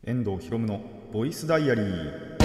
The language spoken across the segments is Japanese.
遠藤ひろむのボイスダイアリー。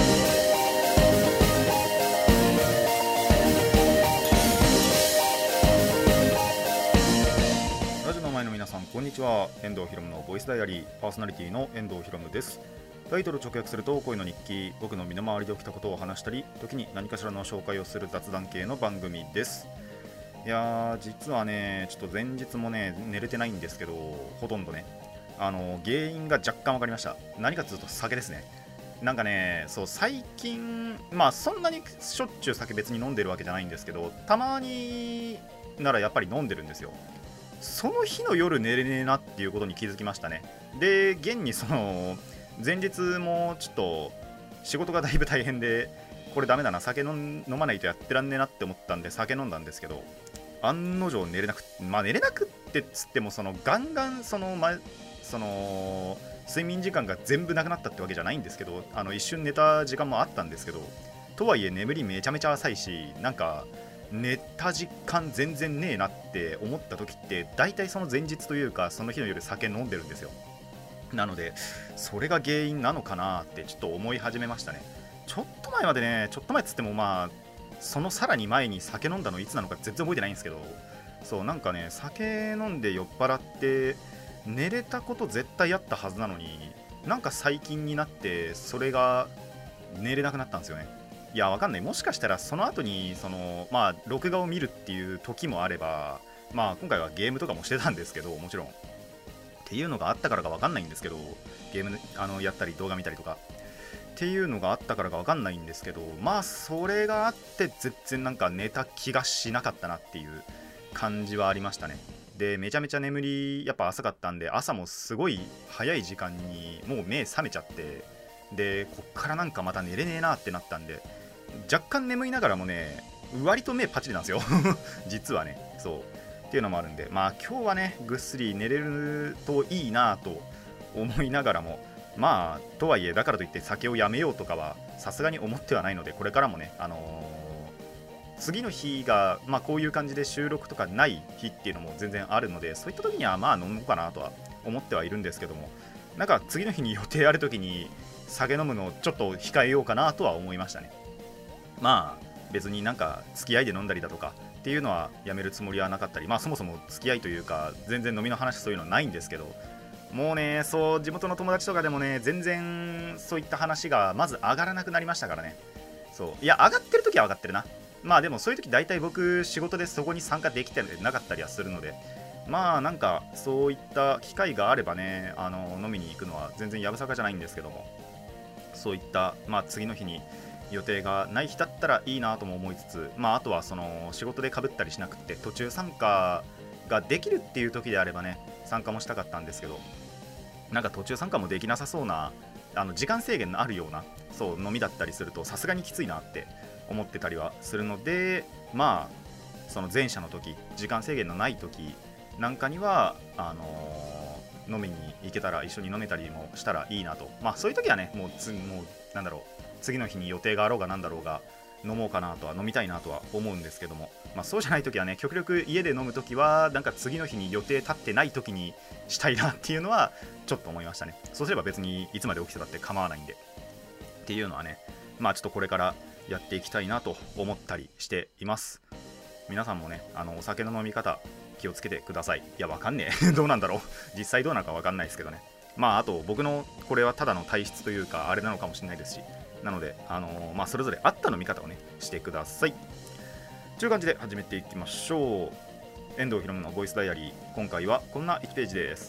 ラジオの前の皆さん、こんにちは。遠藤ひろむのボイスダイアリーパーソナリティの遠藤ひろむです。タイトル直訳すると恋の日記、僕の身の回りで起きたことを話したり、時に何かしらの紹介をする雑談系の番組です。いやー、実はね、ちょっと前日もね寝れてないんですけど、ほとんどね原因が若干分かりました。何かというと酒ですね。なんかね、そう最近、そんなにしょっちゅう酒別に飲んでるわけじゃないんですけど、たまにならやっぱり飲んでるんですよ。その日の夜寝れねえなっていうことに気づきましたね。で、現にその前日もちょっと仕事がだいぶ大変で、これダメだな、酒飲まないとやってらんねえなって思ったんで酒飲んだんですけど、案の定寝れなくて、寝れなくってっつっても、そのガンガンその睡眠時間が全部なくなったってわけじゃないんですけど、一瞬寝た時間もあったんですけど、とはいえ眠りめちゃめちゃ浅いし、なんか寝た時間全然ねえなって思った時って大体その前日というかその日の夜酒飲んでるんですよ。なのでそれが原因なのかなってちょっと思い始めましたね。ちょっと前までね、ちょっと前っつってもそのさらに前に酒飲んだのいつなのか全然覚えてないんですけど、そうなんかね、酒飲んで酔っ払って寝れたこと絶対あったはずなのに、なんか最近になってそれが寝れなくなったんですよね。いや、わかんない。もしかしたらその後に録画を見るっていう時もあれば、今回はゲームとかもしてたんですけど、もちろんっていうのがあったからかわかんないんですけど、ゲームやったり動画見たりとかっていうのがあったからかわかんないんですけど、それがあって全然なんか寝た気がしなかったなっていう感じはありましたね。で、めちゃめちゃ眠りやっぱ浅かったんで、朝もすごい早い時間にもう目覚めちゃって、でこっからなんかまた寝れねえなってなったんで、若干眠いながらもね、割と目パチリなんですよ実はね。そうっていうのもあるんで、今日はねぐっすり寝れるといいなと思いながらも、とはいえだからといって酒をやめようとかはさすがに思ってはないので、これからもね、次の日が、こういう感じで収録とかない日っていうのも全然あるので、そういった時には飲もうかなとは思ってはいるんですけども、なんか次の日に予定ある時に酒飲むのをちょっと控えようかなとは思いましたね。別になんか付き合いで飲んだりだとかっていうのはやめるつもりはなかったり、そもそも付き合いというか全然飲みの話そういうのないんですけど、もうね、そう地元の友達とかでもね、全然そういった話がまず上がらなくなりましたからね。そう、いや上がってる時は上がってるな。でもそういう時大体僕仕事でそこに参加できてなかったりはするので、なんかそういった機会があればね、飲みに行くのは全然やぶさかじゃないんですけども、そういった、次の日に予定がない日だったらいいなとも思いつつ、あとはその仕事でかぶったりしなくて途中参加ができるっていう時であればね、参加もしたかったんですけど、なんか途中参加もできなさそうな、時間制限のあるようなそう飲みだったりするとさすがにきついなって思ってたりはするので、その前者の時、時間制限のない時なんかには飲みに行けたら、一緒に飲めたりもしたらいいなと。そういう時はね、もうなんだろう、次の日に予定があろうがなんだろうが飲もうかなとは、飲みたいなとは思うんですけども、そうじゃない時はね、極力家で飲む時はなんか次の日に予定立ってない時にしたいなっていうのはちょっと思いましたね。そうすれば別にいつまで起きてたって構わないんでっていうのはね、ちょっとこれからやっていきたいなと思ったりしています。皆さんもね、お酒の飲み方気をつけてください。いや、わかんねえどうなんだろう、実際どうなのかわかんないですけどね。あと僕のこれはただの体質というかあれなのかもしれないですし、なのでそれぞれあった飲み方をねしてくださいという感じで始めていきましょう。遠藤ひろむのボイスダイアリー、今回はこんな1ページです。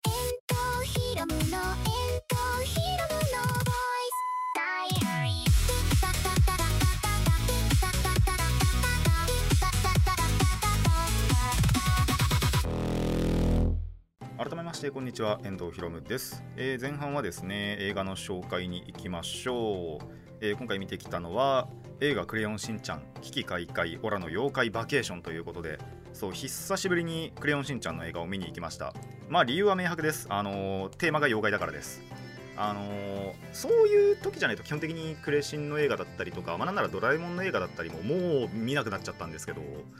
改めましてこんにちは、遠藤ひろむです。前半はですね、映画の紹介に行きましょう。今回見てきたのは映画クレヨンしんちゃん危機開会オラの妖怪バケーションということで、そう久しぶりにクレヨンしんちゃんの映画を見に行きました。理由は明白です。テーマが妖怪だからです。そういう時じゃないと基本的にクレシンの映画だったりとか、なんならドラえもんの映画だったりももう見なくなっちゃったんですけど、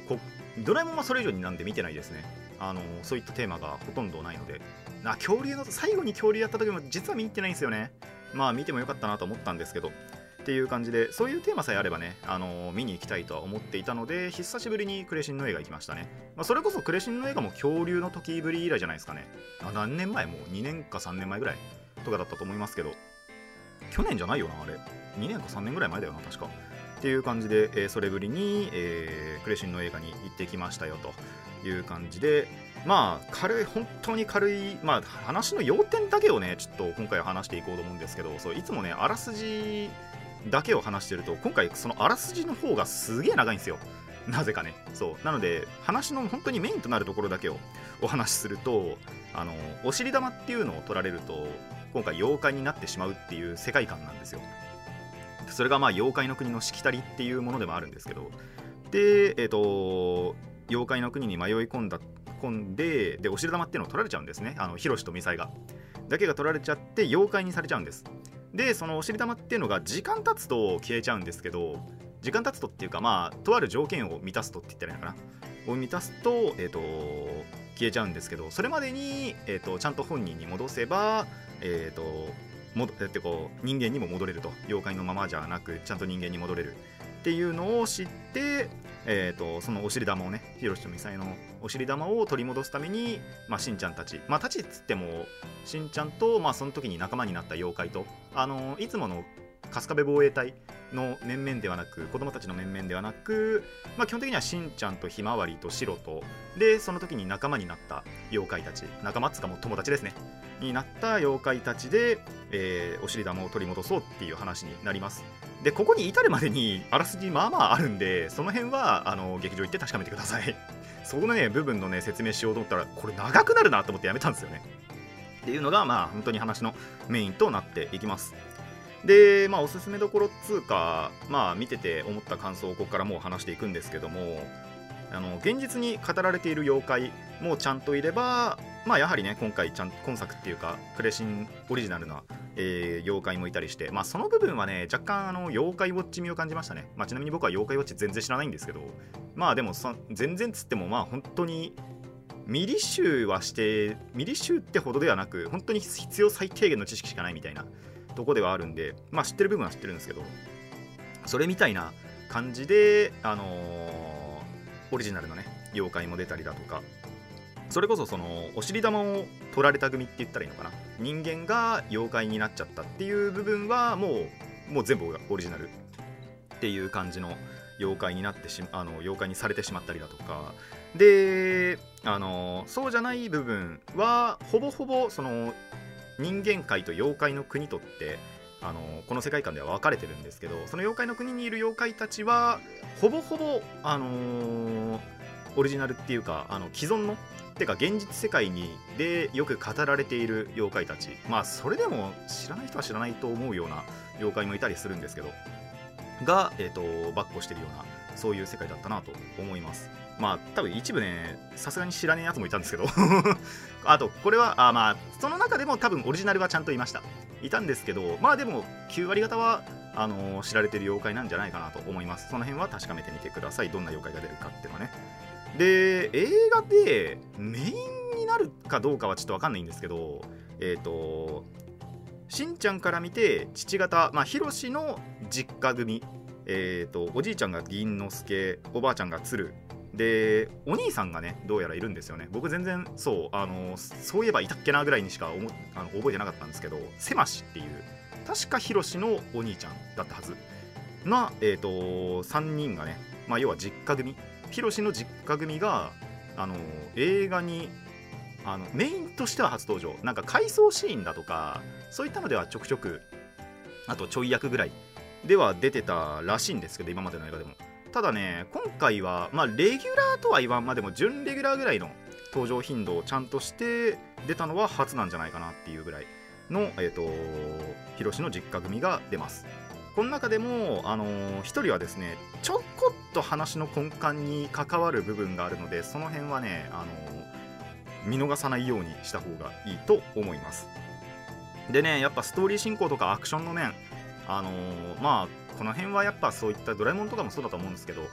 ドラえもんはそれ以上になんで見てないですね。そういったテーマがほとんどないので。恐竜の最後に恐竜やった時も実は見に行ってないんですよね。まあ見てもよかったなと思ったんですけどっていう感じで、そういうテーマさえあればね、見に行きたいとは思っていたので、久しぶりにクレシンの映画行きましたね。それこそクレシンの映画も恐竜の時ぶり以来じゃないですかね。何年前？もう2年か3年前ぐらいとかだったと思いますけど、去年じゃないよな、あれ2年か3年ぐらい前だよな確かっていう感じで、それぶりに、クレシンの映画に行ってきましたよという感じで、まあ本当に軽い、まあ話の要点だけをねちょっと今回は話していこうと思うんですけど、そういつもねあらすじだけを話してると、今回そのあらすじの方がすげえ長いんですよ、なぜかね。そうなので話の本当にメインとなるところだけをお話しすると、お尻玉っていうのを取られると今回妖怪になってしまうっていう世界観なんですよ。それがまあ妖怪の国のしきたりっていうものでもあるんですけど、で妖怪の国に迷い込んで、お尻玉っていうのを取られちゃうんですね。ヒロシとミサイがだけが取られちゃって妖怪にされちゃうんです。でそのお尻玉っていうのが時間経つと消えちゃうんですけど、時間経つとっていうか、まあとある条件を満たすとって言ったらいいのかな、を満たすと、消えちゃうんですけど、それまでに、ちゃんと本人に戻せば、人間にも戻れると、妖怪のままじゃなくちゃんと人間に戻れるっていうのを知って、そのお尻玉をね、ヒロシとミサイのお尻玉を取り戻すために、しんちゃんたち、たちっつってもしんちゃんと、その時に仲間になった妖怪と、いつもの春日部防衛隊の面々ではなく、子供たちの面々ではなく、基本的にはしんちゃんとひまわりとシロとで、その時に仲間になった妖怪たち、仲間っつかも友達ですねになった妖怪たちで、お尻玉を取り戻そうっていう話になります。でここに至るまでにあらすじまあまああるんで、その辺は劇場行って確かめてください。そこのね部分のね説明しようと思ったらこれ長くなるなと思ってやめたんですよね。っていうのが本当に話のメインとなっていきます。でおすすめどころっつうか、見てて思った感想をここからもう話していくんですけども、現実に語られている妖怪もちゃんといれば、やはりね今作っていうかクレシンオリジナルな、妖怪もいたりして、その部分はね若干妖怪ウォッチ味を感じましたね。ちなみに僕は妖怪ウォッチ全然知らないんですけど、でも全然つっても本当にミリ集ってほどではなく、本当に必要最低限の知識しかないみたいなとこではあるんで、知ってる部分は知ってるんですけど、それみたいな感じでオリジナルのね妖怪も出たりだとか、それこそそのお尻玉を取られた組って言ったらいいのかな、人間が妖怪になっちゃったっていう部分はもう全部オリジナルっていう感じの妖怪に妖怪にされてしまったりだとかで、そうじゃない部分はほぼほぼその人間界と妖怪の国とってこの世界観では分かれてるんですけど、その妖怪の国にいる妖怪たちはほぼほぼオリジナルっていうか既存のてか現実世界でよく語られている妖怪たち、それでも知らない人は知らないと思うような妖怪もいたりするんですけどが、ばっこしてるようなそういう世界だったなと思います。多分一部ねさすがに知らねえやつもいたんですけどあとこれはその中でも多分オリジナルはちゃんといたんですけど、でも9割方は知られてる妖怪なんじゃないかなと思います。その辺は確かめてみてください、どんな妖怪が出るかっていうのはね。で映画でメインになるかどうかはちょっと分かんないんですけど、しんちゃんから見て父方、ヒロシの実家組、おじいちゃんが銀之助、おばあちゃんが鶴で、お兄さんがねどうやらいるんですよね。僕全然そういえばいたっけなぐらいにしか覚えてなかったんですけど、せましっていう確かヒロシのお兄ちゃんだったはずな、3人がね、要は実家組、ヒロシの実家組が映画にメインとしては初登場、なんか回想シーンだとかそういったのではちょくちょく、あとちょい役ぐらいでは出てたらしいんですけど、今までの映画でも。ただね今回はレギュラーとは言わんまでも準レギュラーぐらいの登場頻度をちゃんとして出たのは初なんじゃないかなっていうぐらいのヒロシの実家組が出ます。この中でも一人はですねちょこっと話の根幹に関わる部分があるので、その辺はね見逃さないようにした方がいいと思います。でねやっぱストーリー進行とかアクションの面この辺はやっぱそういったドラえもんとかもそうだと思うんですけど、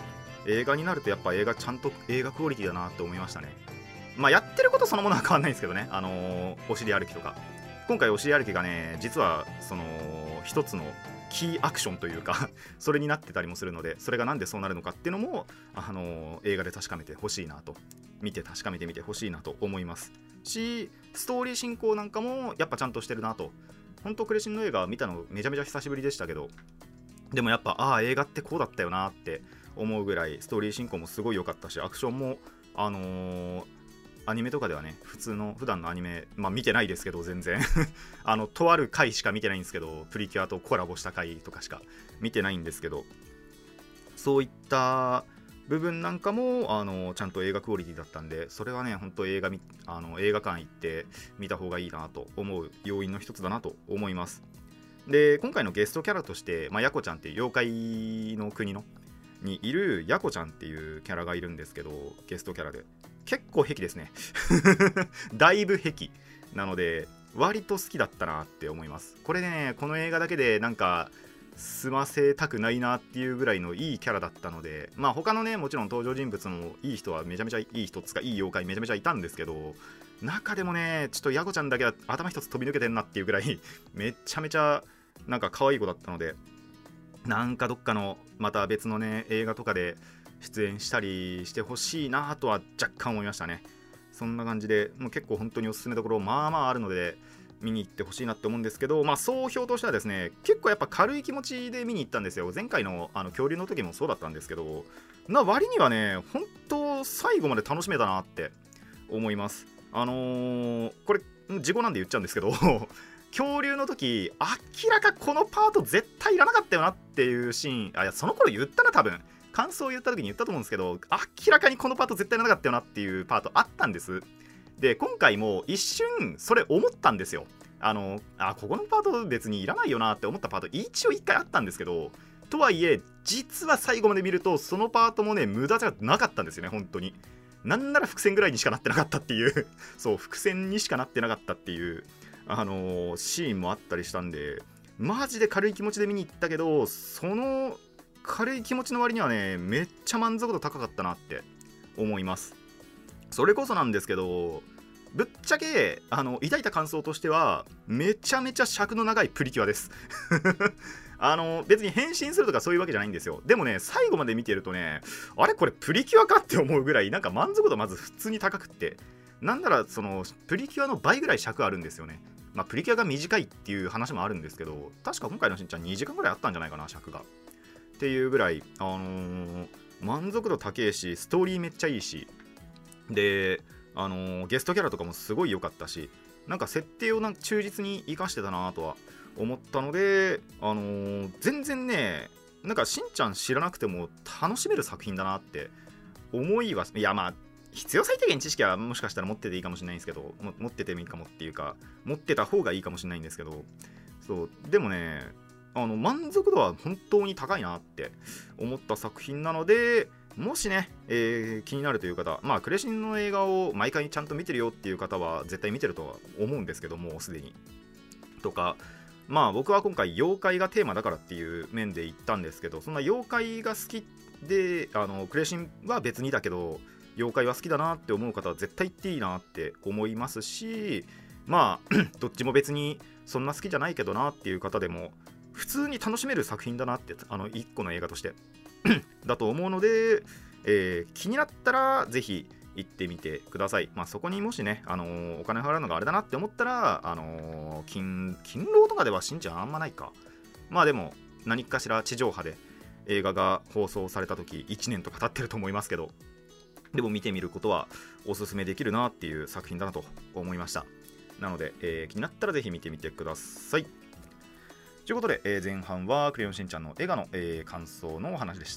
映画になるとやっぱ映画ちゃんと映画クオリティだなって思いましたね。まあやってることそのものは変わんないんですけどね、お尻歩きとか。今回お尻歩きがね、実はその一つのキーアクションというかそれになってたりもするので、それがなんでそうなるのかっていうのも、映画で確かめてほしいなと、確かめてみてほしいなと思いますし、ストーリー進行なんかもやっぱちゃんとしてるなと。本当クレシンの映画見たのめちゃめちゃ久しぶりでしたけど、でもやっぱ映画ってこうだったよなって思うぐらいストーリー進行もすごい良かったし、アクションもアニメとかではね、普段のアニメ、まあ見てないですけど全然とある回しか見てないんですけど、プリキュアとコラボした回とかしか見てないんですけど、そういった部分なんかもちゃんと映画クオリティだったんで、それはね本当映画館行って見た方がいいなと思う要因の一つだなと思います。で、今回のゲストキャラとして、ヤコちゃんっていう妖怪の国にいるヤコちゃんっていうキャラがいるんですけど、ゲストキャラで結構壁ですねだいぶ壁なので割と好きだったなって思います。これね、この映画だけでなんか済ませたくないなっていうぐらいのいいキャラだったので、他のねもちろん登場人物もいい人はめちゃめちゃいい人つかいい妖怪めちゃめちゃいたんですけど、中でもねちょっとヤコちゃんだけは頭一つ飛び抜けてんなっていうぐらいめちゃめちゃなんか可愛い子だったので、なんかどっかのまた別のね映画とかで出演したりしてほしいなとは若干思いましたね。そんな感じでもう結構本当におすすめどころまああるので見に行ってほしいなって思うんですけど、総評としてはですね、結構やっぱ軽い気持ちで見に行ったんですよ。前回の恐竜の時もそうだったんですけど、割にはね本当最後まで楽しめたなって思います。これ事故なんで言っちゃうんですけど恐竜の時明らかこのパート絶対いらなかったよなっていうシーン、いやその頃言ったな、多分感想を言った時に言ったと思うんですけど、明らかにこのパート絶対いらなかったよなっていうパートあったんです。で今回も一瞬それ思ったんですよ。ここのパート別にいらないよなって思ったパート一応一回あったんですけど、とはいえ実は最後まで見るとそのパートもね無駄じゃなかったんですよね。本当になんなら伏線ぐらいにしかなってなかったっていうそう伏線にしかなってなかったっていうシーンもあったりしたんで、マジで軽い気持ちで見に行ったけど、その軽い気持ちの割にはねめっちゃ満足度高かったなって思います。それこそなんですけど、ぶっちゃけ抱いた感想としてはめちゃめちゃ尺の長いプリキュアです別に変身するとかそういうわけじゃないんですよ。でもね最後まで見てるとね、あれこれプリキュアかって思うぐらいなんか満足度まず普通に高くって、なんならそのプリキュアの倍ぐらい尺あるんですよね。プリキュアが短いっていう話もあるんですけど、確か今回のしんちゃん2時間ぐらいあったんじゃないかな、尺がっていうぐらい満足度高いし、ストーリーめっちゃいいし、でゲストキャラとかもすごい良かったし、なんか設定を忠実に生かしてたなとは思ったので、全然ねなんかしんちゃん知らなくても楽しめる作品だなって思いは、いや必要最低限知識はもしかしたら持ってていいかもしれないんですけど、持っててもいいかもっていうか持ってた方がいいかもしれないんですけど、そうでもね満足度は本当に高いなって思った作品なので、もしね、気になるという方、クレシンの映画を毎回ちゃんと見てるよっていう方は絶対見てるとは思うんですけども、すでにとか、僕は今回妖怪がテーマだからっていう面で言ったんですけど、そんな妖怪が好きでクレシンは別にだけど妖怪は好きだなって思う方は絶対言っていいなって思いますし、どっちも別にそんな好きじゃないけどなっていう方でも普通に楽しめる作品だなって一個の映画としてだと思うので、気になったらぜひ行ってみてください。そこにもしね、お金払うのがあれだなって思ったら、勤労とかではしんちゃんあんまないか。でも何かしら地上波で映画が放送された時1年とか経ってると思いますけど、でも見てみることはおすすめできるなっていう作品だなと思いました。なので、気になったらぜひ見てみてください。ということで、前半はクレヨンしんちゃんの映画の、感想のお話でした。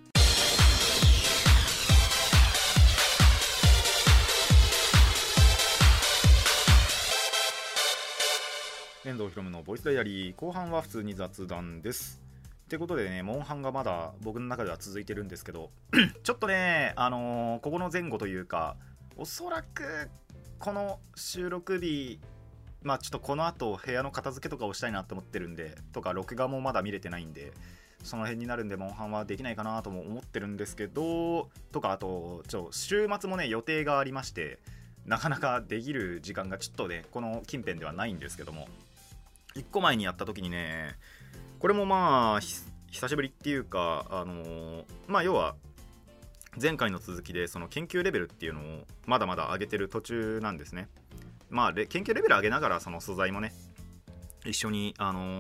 遠藤ひろむのボイスダイアリー、後半は普通に雑談です。ってことでね、モンハンがまだ僕の中では続いてるんですけどちょっとね、ここの前後というか、おそらくこの収録日ちょっとこの後部屋の片付けとかをしたいなと思ってるんで、とか録画もまだ見れてないんで、 その辺になるんでモンハンはできないかなとも思ってるんですけど、とかあと週末もね予定がありまして、なかなかできる時間がちょっとねこの近辺ではないんですけども、1個前にやった時にね、これもまあ久しぶりっていうか、まあ要は前回の続きでその研究レベルっていうのをまだまだ上げてる途中なんですね。まあ研究レベル上げながらその素材もね一緒に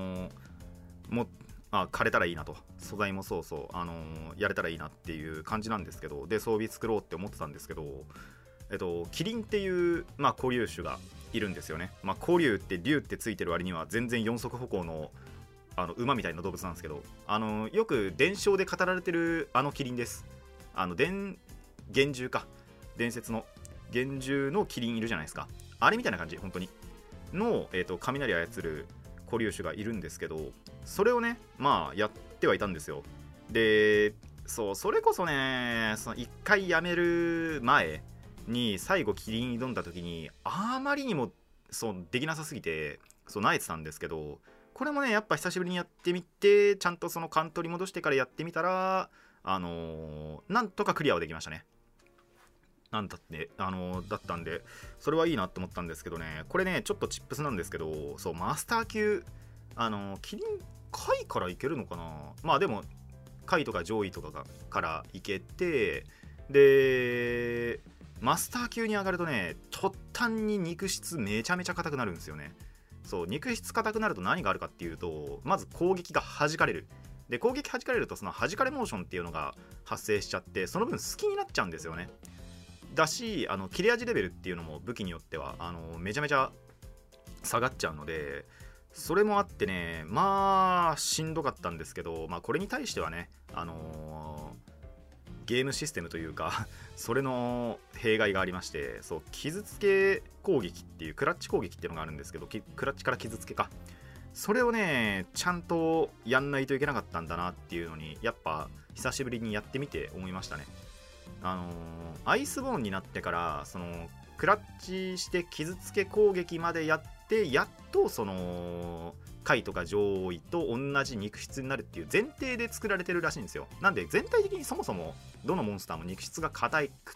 枯れたらいいなと、素材もやれたらいいなっていう感じなんですけど、で装備作ろうって思ってたんですけど、キリンっていう、固竜種がいるんですよね。固竜って竜ってついてる割には全然四足歩行の馬みたいな動物なんですけど、よく伝承で語られてるキリンです。幻獣か、伝説の幻獣のキリンいるじゃないですか。あれみたいな感じ本当にの、雷操る固竜種がいるんですけど、それをねやってはいたんですよ。でそれこそね、その1回やめる前に最後キリン挑んだ時にあまりにもできなさすぎて萎えてたんですけど、これもねやっぱ久しぶりにやってみて、ちゃんとその勘取り戻してからやってみたらなんとかクリアはできましたね。だったんでそれはいいなって思ったんですけどね、これねちょっとチップスなんですけど、マスター級キリン下位からいけるのかな。でも下位とか上位とかからいけて、でマスター級に上がるとね途端に肉質めちゃめちゃ硬くなるんですよね。肉質硬くなると何があるかっていうと、まず攻撃が弾かれる。で攻撃弾かれるとその弾かれモーションっていうのが発生しちゃって、その分好きになっちゃうんですよね。だし切れ味レベルっていうのも武器によってはめちゃめちゃ下がっちゃうので、それもあってねしんどかったんですけど、これに対してはねゲームシステムというかそれの弊害がありまして、傷つけ攻撃っていうクラッチ攻撃っていうのがあるんですけど、クラッチから傷つけか、それをねちゃんとやんないといけなかったんだなっていうのに、やっぱ久しぶりにやってみて思いましたね。アイスボーンになってからクラッチして傷つけ攻撃までやって、やっと下位とか上位と同じ肉質になるっていう前提で作られてるらしいんですよ。なんで全体的にそもそもどのモンスターも肉質が硬くって、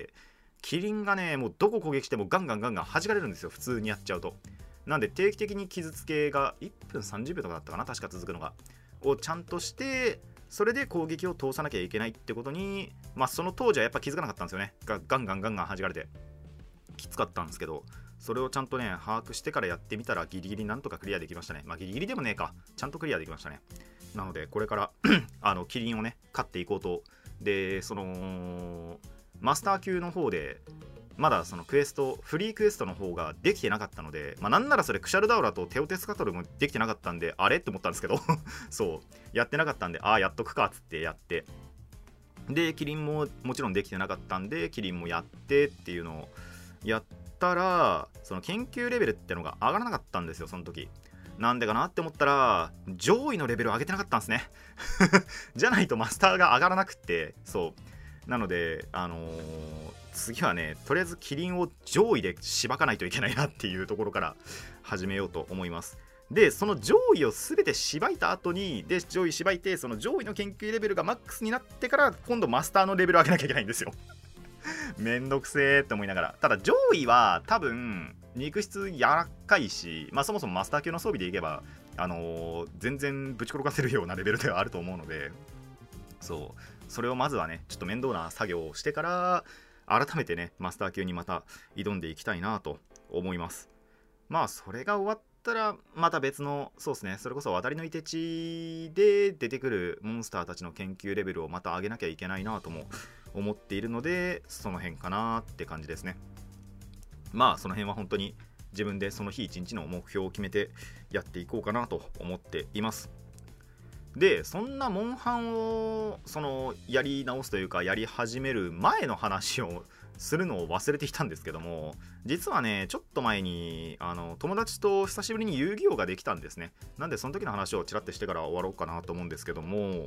キリンがねもうどこ攻撃してもガンガン弾かれるんですよ、普通にやっちゃうと。なんで定期的に傷つけが1分30秒とかだったかな、確か続くのがをちゃんとして、それで攻撃を通さなきゃいけないってことに、その当時はやっぱ気づかなかったんですよね。ガンガン弾かれてきつかったんですけど、それをちゃんとね把握してからやってみたらギリギリなんとかクリアできましたね。ギリギリでもねえか、ちゃんとクリアできましたね。なのでこれからキリンをね勝っていこうと。でマスター級の方でまだそのクエスト、フリークエストの方ができてなかったので、なんならそれクシャルダウラとテオテスカトルもできてなかったんで、あれって思ったんですけどやってなかったんで、やっとくかっつってやって、でキリンももちろんできてなかったんでキリンもやってっていうのをやったら、その研究レベルってのが上がらなかったんですよ、その時。なんでかなって思ったら上位のレベルを上げてなかったんですねじゃないとマスターが上がらなくって、なので次はねとりあえずキリンを上位でしばかないといけないなっていうところから始めようと思います。でその上位を全てしばいた後に、上位しばいてその上位の研究レベルがマックスになってから今度マスターのレベルを上げなきゃいけないんですよめんどくせーって思いながら。ただ上位は多分肉質柔らかいし、そもそもマスター級の装備でいけば全然ぶち転がせるようなレベルではあると思うので、それをまずはねちょっと面倒な作業をしてから改めてねマスター級にまた挑んでいきたいなと思います。それが終わったらまた別のそれこそ渡りのいて地で出てくるモンスターたちの研究レベルをまた上げなきゃいけないなとも思っているので、その辺かなって感じですね。その辺は本当に自分でその日一日の目標を決めてやっていこうかなと思っています。でそんなモンハンをやり直すというかやり始める前の話をするのを忘れていたんですけども、実はねちょっと前に友達と久しぶりに遊戯王ができたんですね。なんでその時の話をちらっとしてから終わろうかなと思うんですけども、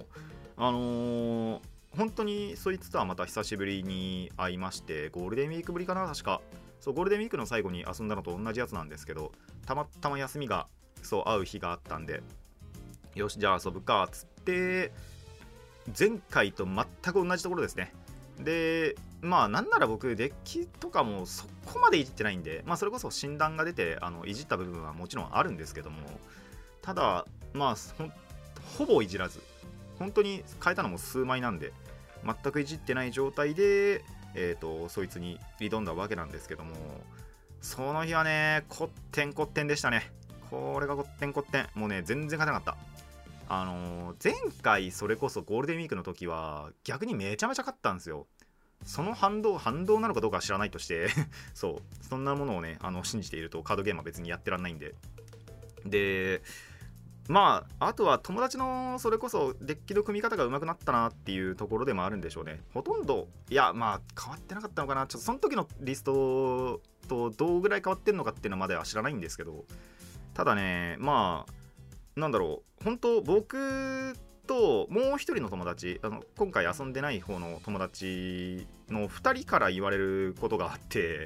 本当にそいつとはまた久しぶりに会いまして、ゴールデンウィークぶりかな、確かゴールデンウィークの最後に遊んだのと同じやつなんですけど、たまたま休みが会う日があったんで、よしじゃあ遊ぶかっつっで前回と全く同じところですね。でまあなんなら僕デッキとかもそこまでいじってないんで、それこそ診断が出ていじった部分はもちろんあるんですけども、ただほぼいじらず、本当に変えたのも数枚なんで全くいじってない状態でそいつに挑んだわけなんですけども、その日はねこってんこってんでしたね。これがこってんこってん、もうね全然勝てなかった。前回それこそゴールデンウィークの時は逆にめちゃめちゃ勝ったんですよ。その反動なのかどうかは知らないとしてそんなものをね信じているとカードゲームは別にやってらんないんで。であとは友達のそれこそデッキの組み方が上手くなったなっていうところでもあるんでしょうね。ほとんど変わってなかったのかな、ちょっとその時のリストとどうぐらい変わってんのかっていうのまでは知らないんですけど、ただねなんだろう、本当僕ともう一人の友達、今回遊んでない方の友達の2人から言われることがあって、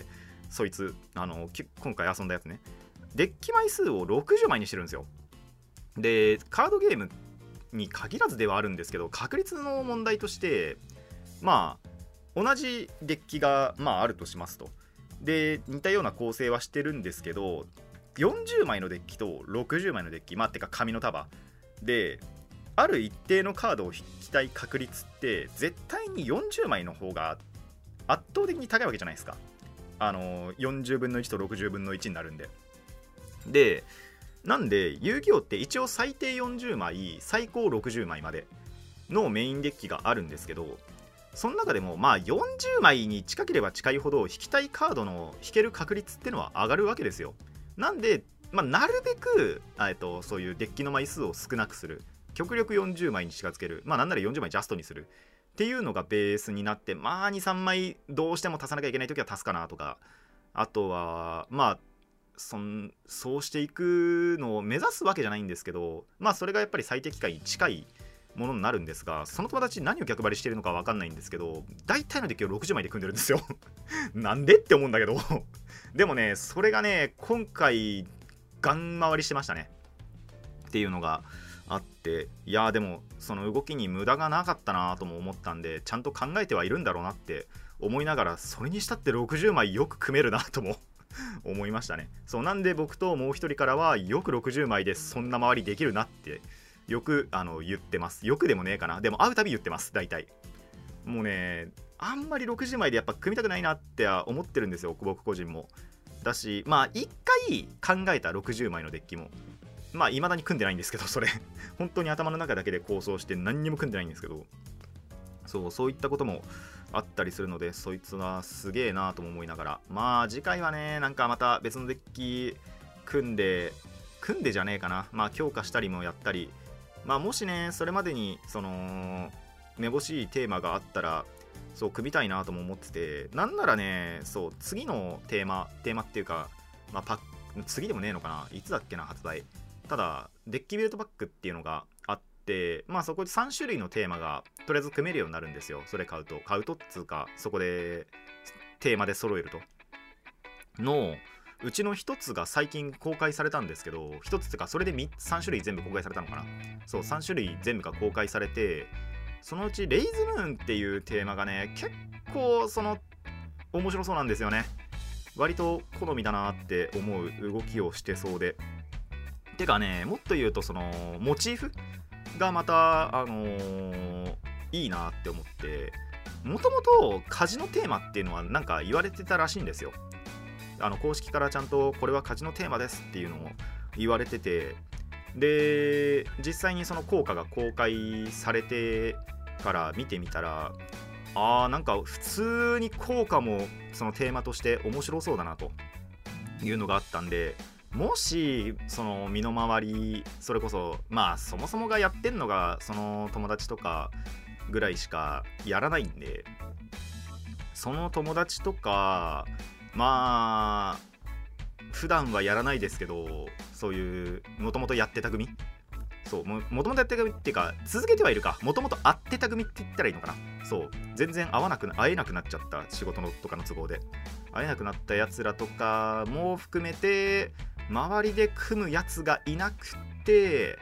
そいつ今回遊んだやつね、デッキ枚数を60枚にしてるんですよ。でカードゲームに限らずではあるんですけど、確率の問題として同じデッキがあるとしますと、で似たような構成はしてるんですけど、40枚のデッキと60枚のデッキ、てか紙の束である一定のカードを引きたい確率って絶対に40枚の方が圧倒的に高いわけじゃないですか。40分の1と60分の1になるんでなんで遊戯王って一応最低40枚最高60枚までのメインデッキがあるんですけど、その中でも40枚に近ければ近いほど引きたいカードの引ける確率ってのは上がるわけですよ。なんでなるべくそういうデッキの枚数を少なくする、極力40枚に近づける、なんなら40枚ジャストにするっていうのがベースになって、2,3 枚どうしても足さなきゃいけないときは足すかなとか、あとはそうしていくのを目指すわけじゃないんですけど、それがやっぱり最適解に近いものになるんですが、その友達何を逆張りしてるのか分かんないんですけど、大体のデッキを60枚で組んでるんですよなんでって思うんだけどでもねそれがね今回ガン回りしてましたねっていうのがあって、でもその動きに無駄がなかったなとも思ったんで、ちゃんと考えてはいるんだろうなって思いながら、それにしたって60枚よく組めるなとも思いましたね。そうなんで僕ともう一人からはよく60枚でそんな回りできるなってよく言ってます。よくでもねえかな、でも会うたび言ってます。大体もうねあんまり60枚でやっぱ組みたくないなって思ってるんですよ、僕個人も。だし一回考えた60枚のデッキも未だに組んでないんですけど、それ本当に頭の中だけで構想して何にも組んでないんですけど、そういったこともあったりするので、そいつはすげえなとも思いながら、次回はねなんかまた別のデッキ組んでじゃねえかな、強化したりもやったり、もしねそれまでにそのめぼしいテーマがあったら組みたいなとも思ってて、なんならね次のテーマっていうか、次でもねえのかな、いつだっけな発売。ただデッキビルドパックっていうのがあって、そこで3種類のテーマがとりあえず組めるようになるんですよ。それ買うとっつうか、そこでテーマで揃えるとのうちの1つが最近公開されたんですけど、1つっていうかそれで3種類全部公開されたのかな。3種類全部が公開されて、そのうちレイズムーンっていうテーマがね結構面白そうなんですよね。割と好みだなって思う動きをしてそうで、てかねもっと言うとそのモチーフがまたいいなって思って、もともとカジノテーマっていうのはなんか言われてたらしいんですよ。公式からちゃんとこれはカジノテーマですっていうのを言われてて、で実際にその効果が公開されてから見てみたら、なんか普通に効果もそのテーマとして面白そうだなというのがあったんで、もしその身の回り、それこそそもそもがやってんのがその友達とかぐらいしかやらないんで、その友達とか普段はやらないですけど、そういうもともとやってた組、もともとやってた組っていうか続けてはいるか、もともと会ってた組って言ったらいいのかな。全然会えなくなっちゃった、仕事のとかの都合で会えなくなったやつらとかも含めて周りで組むやつがいなくて、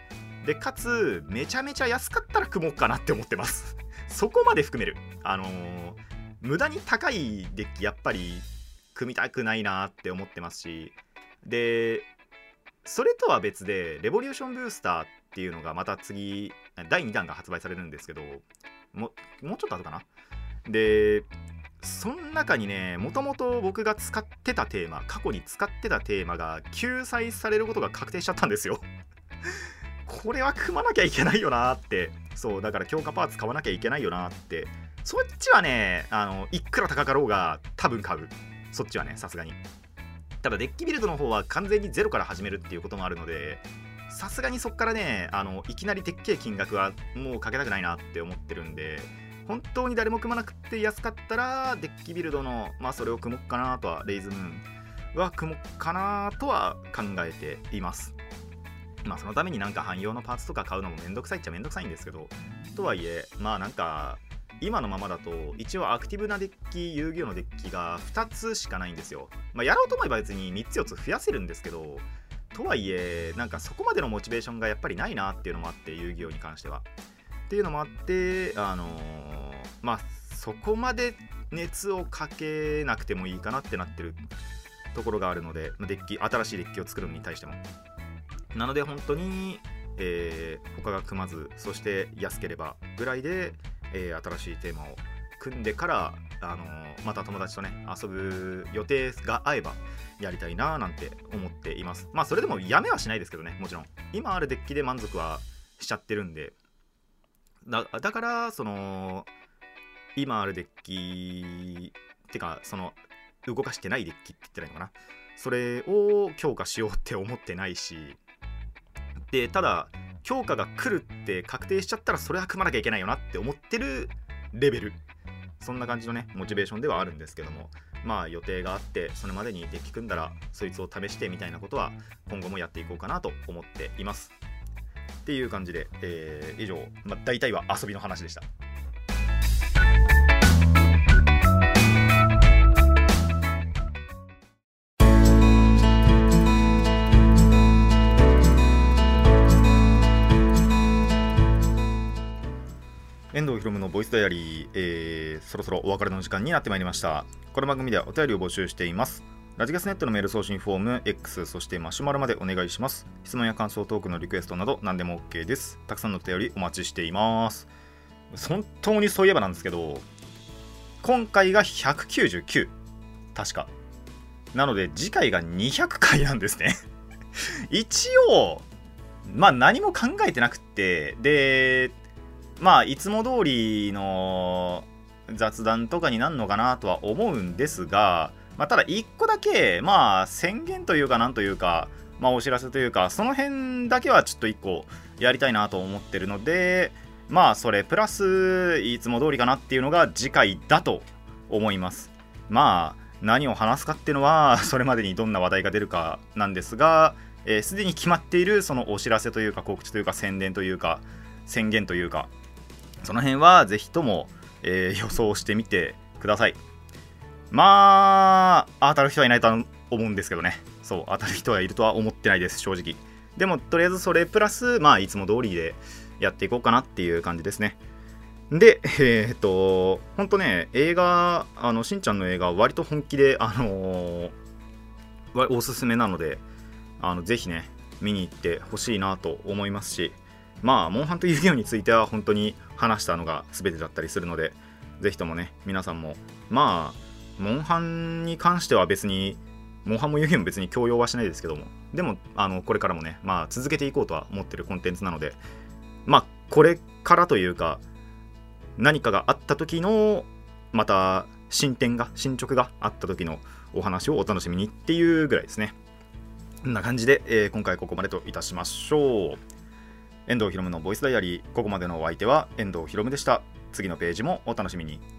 でかつめちゃめちゃ安かったら組もうかなって思ってますそこまで含める無駄に高いデッキやっぱり組みたくないなって思ってますし、でそれとは別でレボリューションブースターっていうのがまた次第2弾が発売されるんですけど、もうちょっと後かな。でその中にね、もともと僕が使ってたテーマ、過去に使ってたテーマが救済されることが確定しちゃったんですよこれは組まなきゃいけないよなって。そうだから強化パーツ買わなきゃいけないよなって。そっちはねいくら高かろうが多分買う。そっちはねさすがに。ただデッキビルドの方は完全にゼロから始めるっていうこともあるので、さすがにそっからねいきなりでっけえ金額はもうかけたくないなって思ってるんで、本当に誰も組まなくて安かったらデッキビルドのそれを組もうかなとは、レイズムーンは組もうかなとは考えています。そのためになんか汎用のパーツとか買うのもめんどくさいっちゃめんどくさいんですけど、とはいえなんか今のままだと一応アクティブなデッキ、遊戯王のデッキが2つしかないんですよ。やろうと思えば別に3つ4つ増やせるんですけど、とはいえなんかそこまでのモチベーションがやっぱりないなっていうのもあって、遊戯王に関してはっていうのもあってそこまで熱をかけなくてもいいかなってなってるところがあるので、新しいデッキを作るのに対してもなので本当に、他が組まず、そして安ければぐらいで、新しいテーマを組んでから、また友達とね遊ぶ予定が合えばやりたいななんて思っています。それでもやめはしないですけどね、もちろん今あるデッキで満足はしちゃってるんで、だからその今あるデッキってか、その動かしてないデッキって言ってないのかな、それを強化しようって思ってないし、でただ強化が来るって確定しちゃったらそれは組まなきゃいけないよなって思ってるレベル、そんな感じのねモチベーションではあるんですけども、予定があってそれまでにデッキ組んだらそいつを試してみたいなことは今後もやっていこうかなと思っていますっていう感じで、以上、大体は遊びの話でした。遠藤ひろむのボイスダイアリー、そろそろお別れの時間になってまいりました。この番組ではお便りを募集しています。ラジガスネットのメール送信フォーム X、 そしてマシュマロまでお願いします。質問や感想、トークのリクエストなど何でも OK です。たくさんのお便りお待ちしています。本当にそういえばなんですけど、今回が199確かなので次回が200回なんですね一応何も考えてなくって、でいつも通りの雑談とかになるのかなとは思うんですが、ただ1個だけ宣言というかなんというか、お知らせというか、その辺だけはちょっと1個やりたいなと思ってるので、それプラスいつも通りかなっていうのが次回だと思います。何を話すかっていうのはそれまでにどんな話題が出るかなんですが、すでに決まっているそのお知らせというか告知というか宣伝というか宣言というか、その辺はぜひとも、予想してみてください。当たる人はいないと思うんですけどね。そう当たる人はいるとは思ってないです、正直。でもとりあえずそれプラスいつも通りでやっていこうかなっていう感じですね。でほんとね、映画しんちゃんの映画割と本気でおすすめなのでぜひね見に行ってほしいなと思いますし、モンハンと遊戯王については本当に話したのが全てだったりするので、ぜひともね皆さんもモンハンに関しては別にモンハンも遊戯王も別に強要はしないですけども、でもこれからもね続けていこうとは思ってるコンテンツなので、これからというか何かがあった時のまた進捗があった時のお話をお楽しみにっていうぐらいですね。こんな感じで、今回ここまでといたしましょう。遠藤ひろむのボイスダイアリー、ここまでのお相手は遠藤ひろむでした。次のページもお楽しみに。